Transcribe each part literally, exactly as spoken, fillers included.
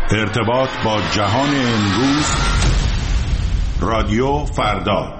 ارتباط با جهان امروز، رادیو فردا.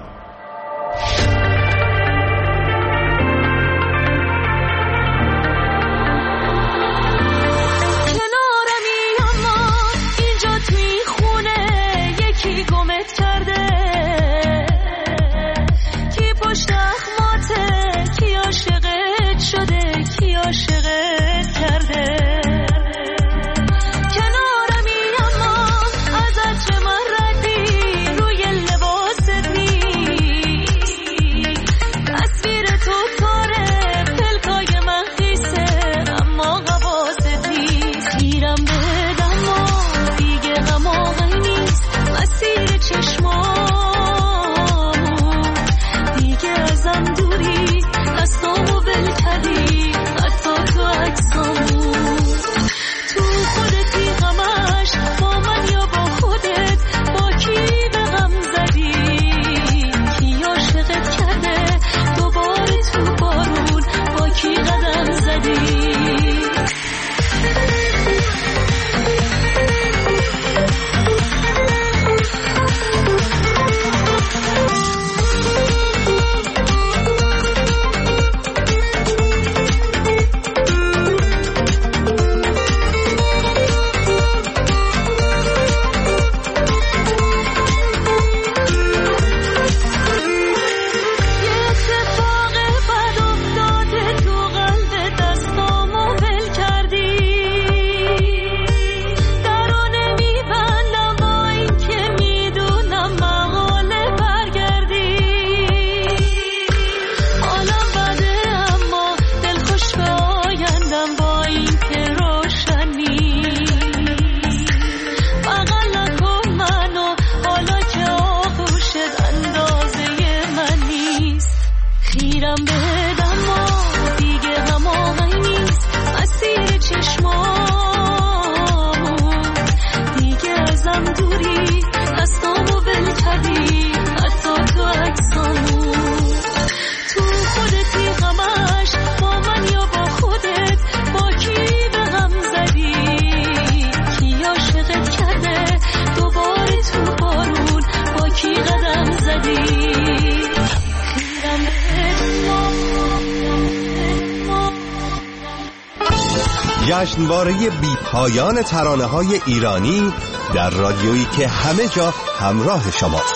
جشنواره بی پایان ترانه‌های ایرانی در رادیویی که همه جا همراه شماست.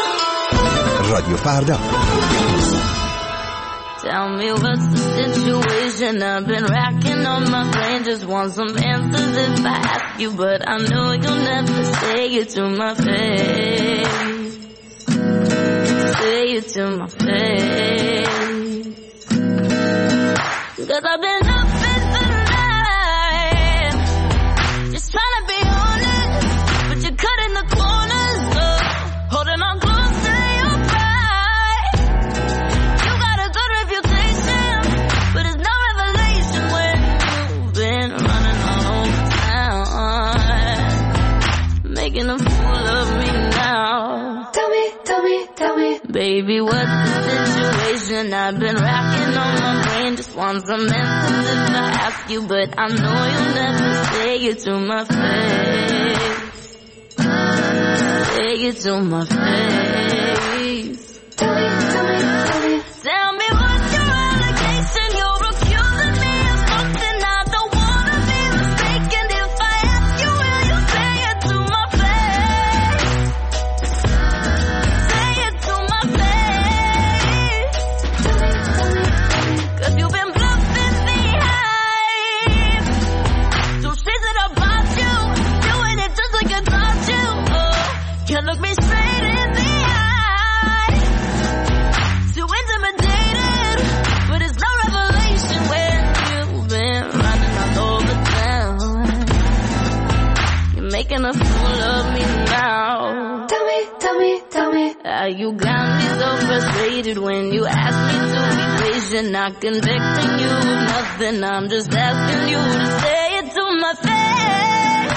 رادیو فردا. Tell me what's the situation? I've been racking on my brain, just want some answers if I ask you, but I know you'll never say it to my face. Say it to my face. 'Cause I've been up in the night, just trying to be honest, but you're cutting the corners, uh, holding on close to your pride. You got a good reputation, but it's no revelation when you've been running all over town, making a fool of me now. Tell me, tell me, tell me, baby, what's the situation? I've been racking on my brain, just want some answers if I ask you, but I know you'll never say it to my face. Say it to my face. Tell me, tell me, tell me, tell me what's your allegation? You're accusing me of something I don't wanna be mistaken. If I ask you, will you say it to my face? Say it to my face. Cause you've been bluffing the hype. So she's it about you, doing it just like I taught you. Oh, can't look me straight in the eye. Too intimidated, but it's no revelation when you've been running all over town. You're making a fool of me now. Tell me, tell me, tell me how you got me so frustrated when you ask me to be patient. Not convicting you of nothing, I'm just asking you to say it to my face.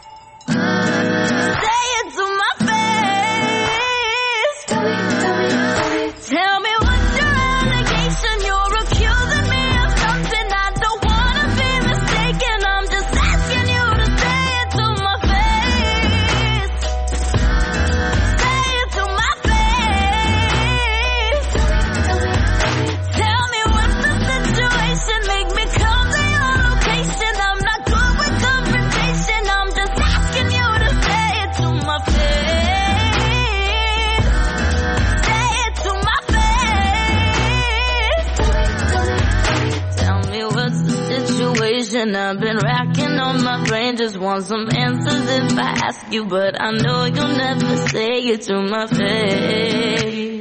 Say it to my face. Tell me, tell me, tell me, tell me what's your allegation? You're accusing me of something I don't wanna be mistaken. I'm just asking you to say it to my face. and I've been racking on my brain. Just want some answers if I ask you, but I know you'll never say it to my face.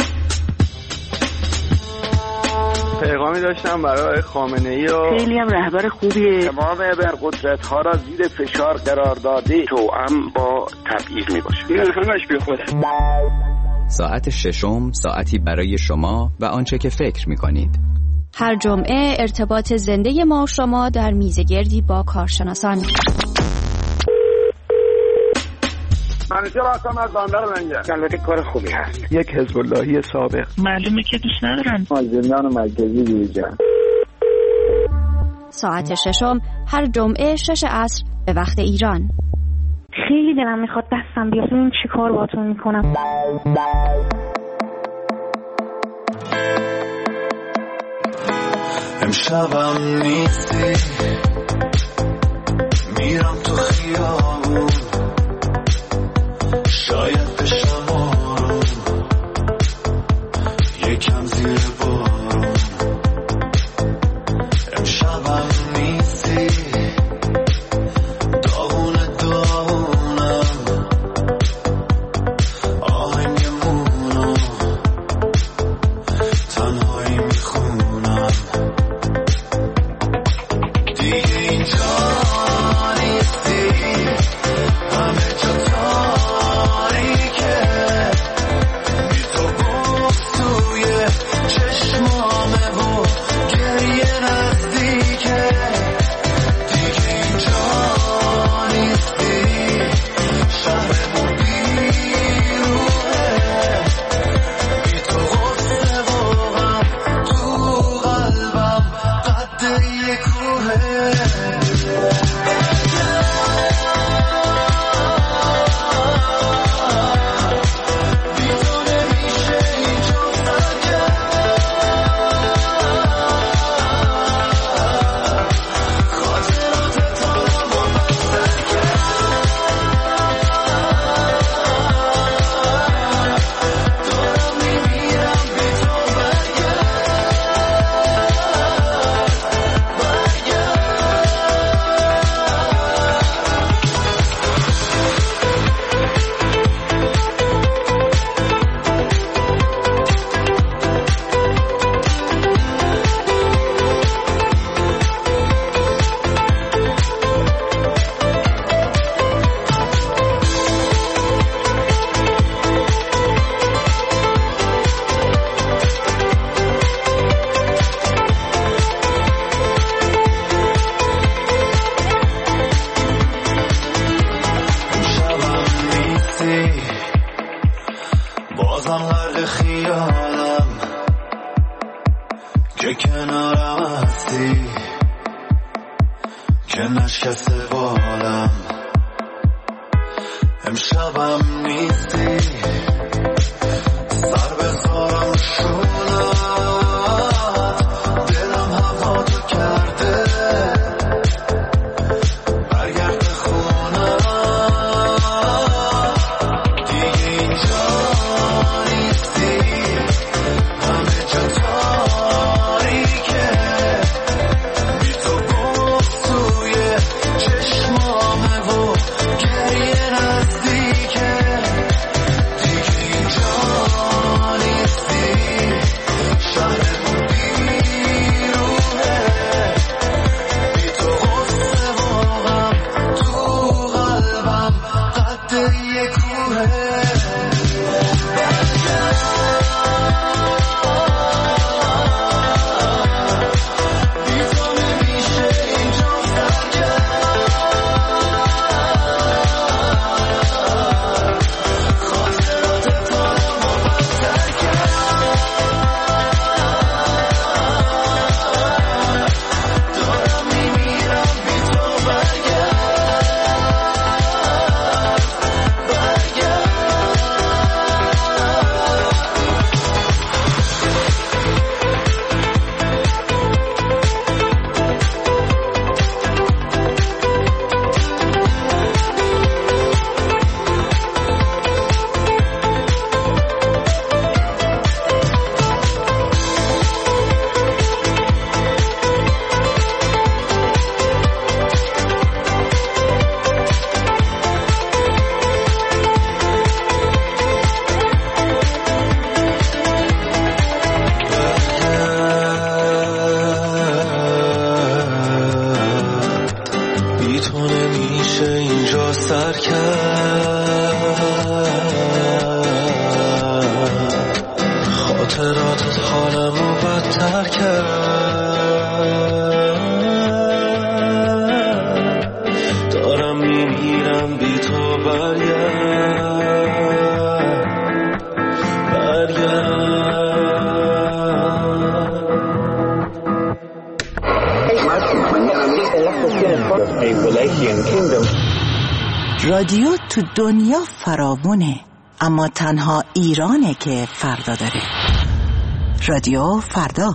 پیغامی داشتم برای خامنه‌ای و خیلی هم رهبر خوبیه. تمام ابرقدرت‌ها را زیر فشار قرار داده توأم با تبعیض میباشه. این همش بی خوده. ساعت ششم ساعتی برای شما و آنچه که فکر می‌کنید. هر جمعه ارتباط زنده ما و شما در میزگردی با کارشناسان. منیجر هستم از بندر منجر. البته کار خوبی هست. یک حزب اللهی سابق. معلومه که دوست ندارن. از زندان مرکزی بیرون. ساعت ششم هر جمعه شش عصر به وقت ایران. خیلی دلم میخواد دستم بیاد. این چی کار باتون میکنم؟ امشبم نیستی میرم تو خیابون شاید بشم آروم یکم زیر بارون امشبم نیستی داغون داغونم آهنگمونو تنهایی میخونم دیگه اینجا نیستی همه جا تاریکه بی تو بغض توی چشمامه و گریه نزدیکه دیگه اینجا نیستی شهرمون بیروحه بی تو غصه و غم تو قلبم قد یه کوه بازم غرق خیالم که کنارم هستی که نشکسته بالم امشبم نیستی سر بذارم شونت دلم هوا تو کرده برگرد خونم دیگه اینجا نیستی همه جا تاریکه بی تو بغض توی چشمامه و گریه نزدیکه نمیشه اینجا سر کرد، خاطراتت حالمو بدتر کرد، دارم میمیرم بی تو برگرد برگرد. رادیو تو دنیا فراوونه، اما تنها ایرانه که فردا داره. رادیو فردا.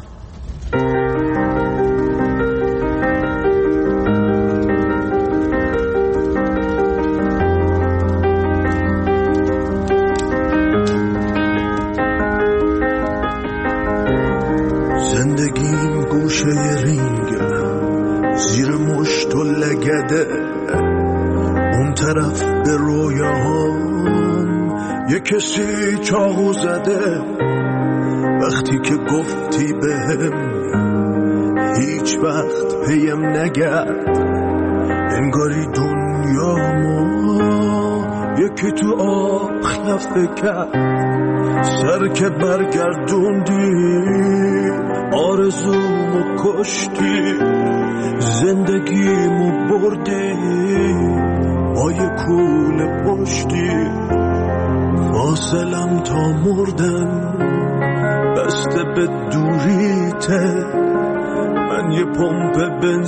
زندگیم گوشه رینگه، زیر مشت و لگده، اون طرف به رویاهام یه کسی چاقو زده. وقتی که گفتی بهم هیچ وقت پیم نگرد، انگاری دنیامو یکی تو آب خلفه کرد. سر که برگردوندی آرزومو کشتی، زندگیمو بردی با یه کوله پشتی. فاصلم تا مردن بسته به دوریته، من یه پمپ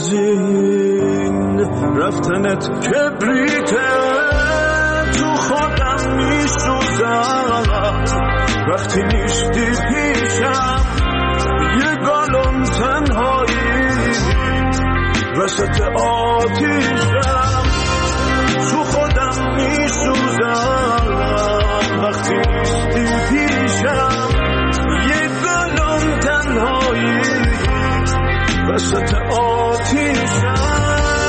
بنزین رفتنت کبریته. تو خودم میسوزم وقتی نیستی پیشم، یه گالون تنهایی وسط آتیشم. تو خودم میسوزم وقتی نیستی پیشم، یه گالون تنهایی وسط آتیشم.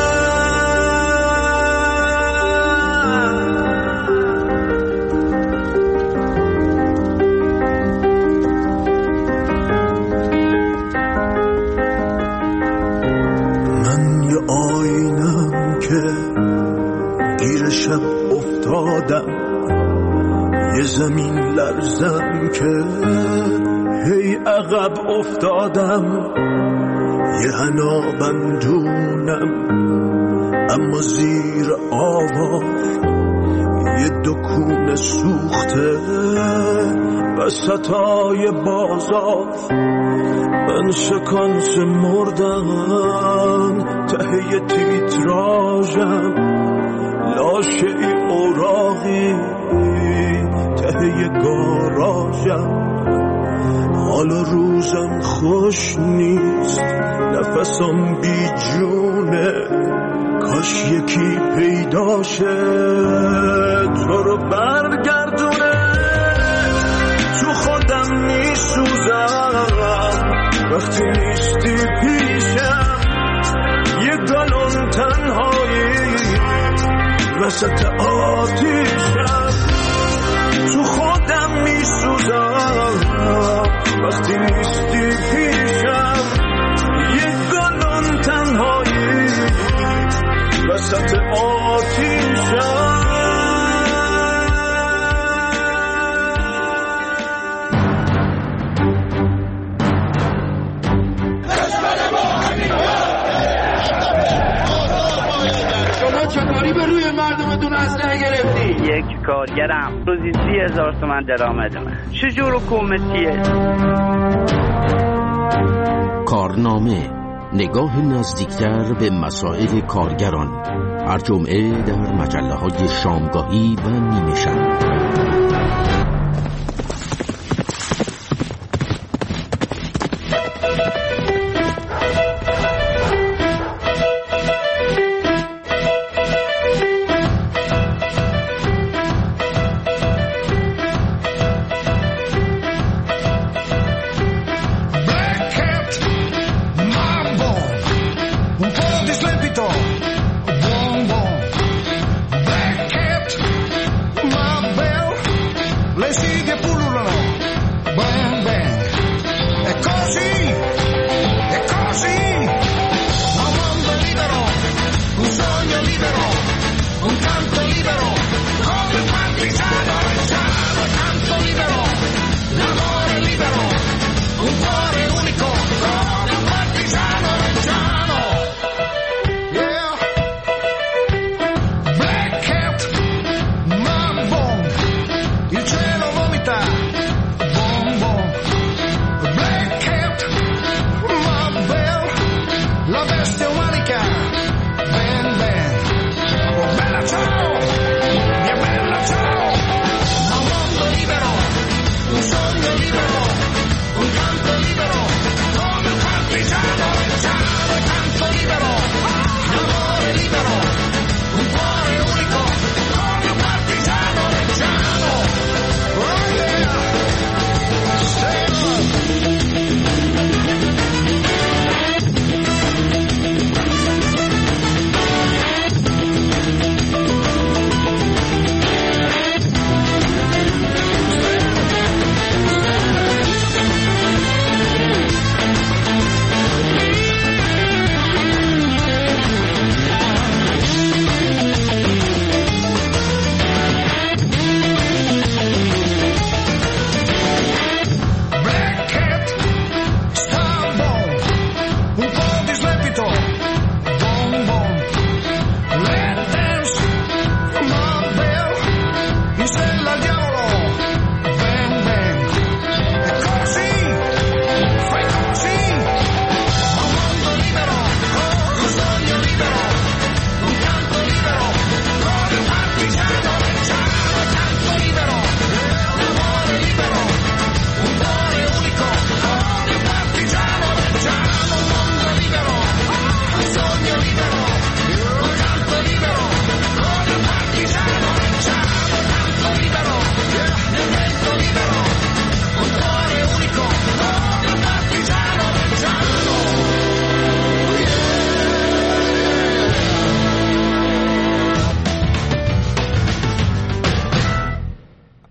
شب افتادم یه زمین لرزم که هی عقب افتادم. یه حنا بندونم اما زیر آوا یه دکون سوخته وسطای بازار. من شکانس مردم ته تیتراژم، لاشه ای اوراقی ته گاراژم. حالا روزم خوش نیست، نفسم بی جونه، کاش یکی پیدا شه تو رو برگردونه. تو خودم میسوزم وقتی نیستی پیشم، یه گالون تنهایی وسط آتیشم. تو خودم میسوزم وقتی نیستی پیشم، یه گالون تنهایی وسط آتیشم. چطوری به روی مردمتون اسلحه گرفتی؟ یک کارگرم روزی سی هزار تومن درآمدمه. چجور حکومتیه؟ کارنامه، نگاه نزدیکتر به مسائل کارگران، هر جمعه در مجله های شامگاهی و نیمه شب. Bell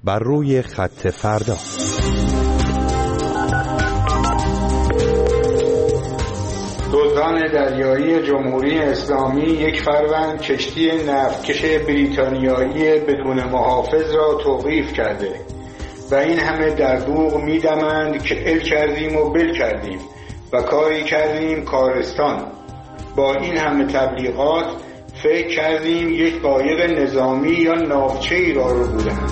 بر روی خط فردا. سلطان دریایی جمهوری اسلامی یک فروند کشتی نفتکش بریتانیایی بدون محافظ را توقیف کرده و این همه در بوق می‌دمند که ال کردیم و بل کردیم و کاری کردیم کارستان. با این همه تبلیغات فکر کردیم یک قایق نظامی یا ناوچه‌ای را رو بودند.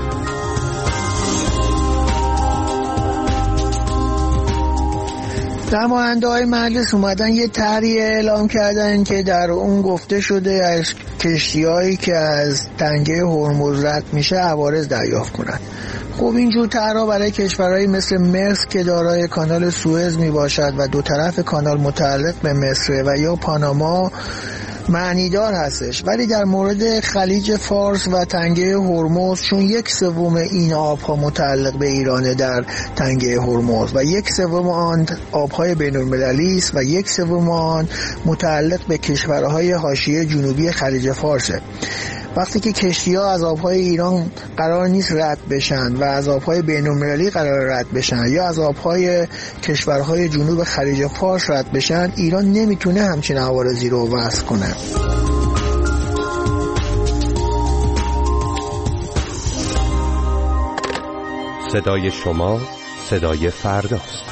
نماینده‌های مجلس اومدن یه طرحی اعلام کردن که در اون گفته شده از کشتی‌هایی که از تنگه هرمز رد میشه عوارض دریافت کنن. خب اینجور طرح‌ها برای کشورهایی مثل مصر که دارای کانال سوئز میباشد و دو طرف کانال متعلق به مصر و یا پاناما معنیدار هستش، ولی در مورد خلیج فارس و تنگه هرمز چون یک سوم این آبها متعلق به ایران در تنگه هرمز و یک سوم آن آبهای بین‌المللی است و یک سوم آن متعلق به کشورهای حاشیه جنوبی خلیج فارسه. وقتی که کشتی‌ها از آبهای ایران قرار نیست رد بشن و از آبهای بین‌المللی قرار رد بشن یا از آبهای کشورهای جنوب خلیج فارس رد بشن، ایران نمیتونه همچین عوارضی رو وضع کنه. صدای شما صدای فرداست.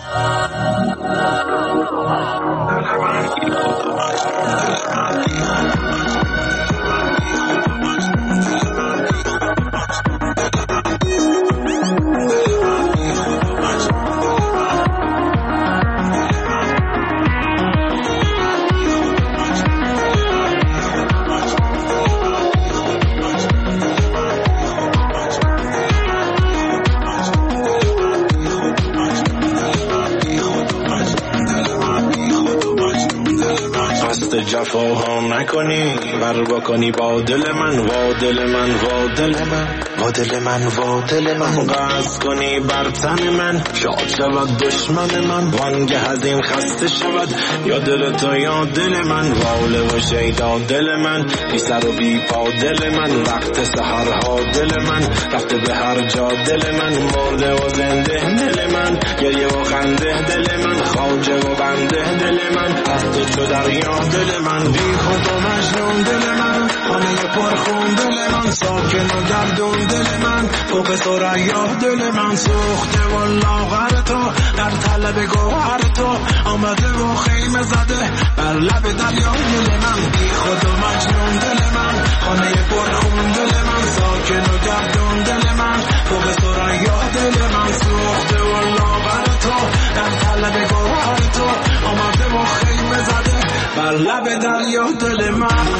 جفاها نکنی بر بکنی با دل من، با دل من، با دل من، با دل من، با دل من قصد کنی بر تن من، شاد شود دشمن من وانگه از این خسته شود یا دل تو یا دل من، واله و شیدا دل من، بی سر و بی پا دل من، وقت سحرها دل من رفته به هر جا دل من، مرده و زنده دل من، گریه و خنده دل من، خواجه و بنده دل من، از تو چو دریا دل من، بی خود و مجنون دل من، خانه پرخون دل من، ساکن و گردون دل من، فوق ثریا دل من، سوخته و لاغر تو در طلب گوهر تو آمده و خیمه زده بر لب دریا دل من، بی خود و مجنون دل من، خانه پرخون دل من، ساکن و گردون دل من، فوق ثریا دل من، سوخته و لاغر تو در طلب گوهر تو آمده و خیمه زده بر لب دریا دل من.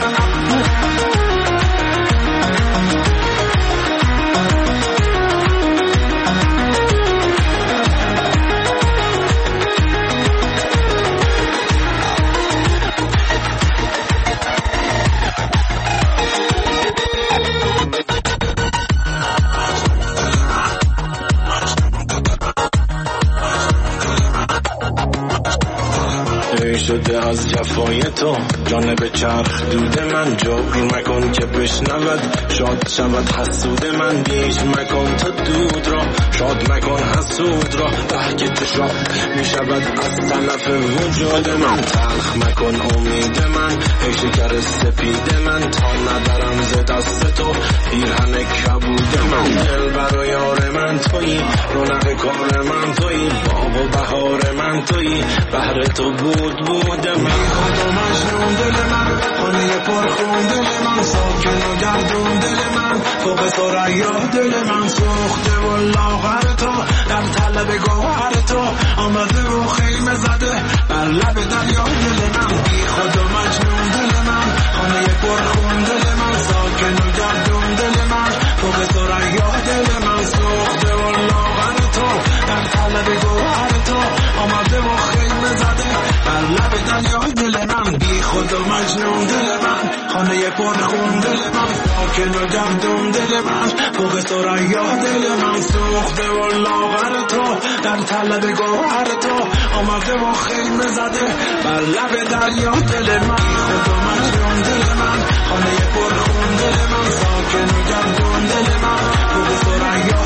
شده از جفای تو جانب چرخ دود من، جبر مکن که بشنود شاد شود حسود من، بیش مکن تا دود را شاد مکن حسود را، بحک تو شاد می شود از طرف وجود من، تلخ مکن امید من ای شکر سپید من، تا ندارم ز دست تو پیرهن کبود من، دل بر و یار من تویی، رونق کار من تویی، باغ و بهار من تویی، بهر تو بود بود من، خود و مجنون دل من، خانه پرخون دل من، ساکن و گردون دل من، فوق ثریا دل من، سوخته و لاغر تو در طلب گوهر تو آمده و خیمه زده بر لب دریا دل من، بی خود و مجنون دل من، خانه پرخون دل من، ساکن و گردون دل من، فوق ثریا دل من، سوخته و لاغر تو در طلب گوهر تو آمده و خیمه زده بر لب دریا دل من، بی خود و مجنون دل من، خانه پرخون دل من، ساکن و گردون دل من، فوق ثریا دل من، سوخته و لاغر تو در طلب گوهر تو آمده و خیمه زده بر لب دریا دل من، خود و مجنون دل من، خانه پرخون دل من، ساکن و گردون دل من، فوق ثریا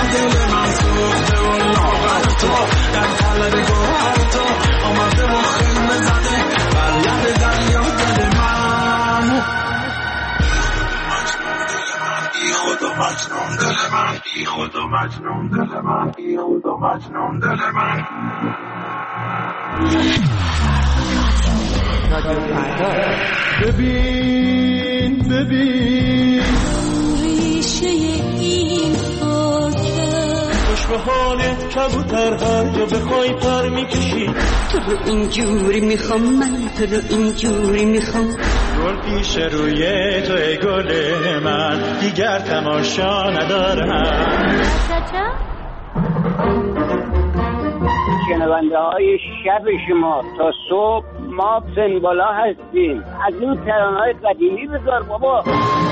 مجنون دل من، بی خود و مجنون دل من، بی خود و مجنون دل من. ببین ببین ریشه این خاکه، خوش به حالت کبوتر هر جا بخوای پر میکشی. تو رو اینجوری میخوام من، تو رو اینجوری میخوام. گل پیش روی تو ای گل من، دیگر تماشا ندارم. شنونده های شب شما تا صبح ما سنبالا هستیم. از این ترانه‌های قدیمی بذار بابا.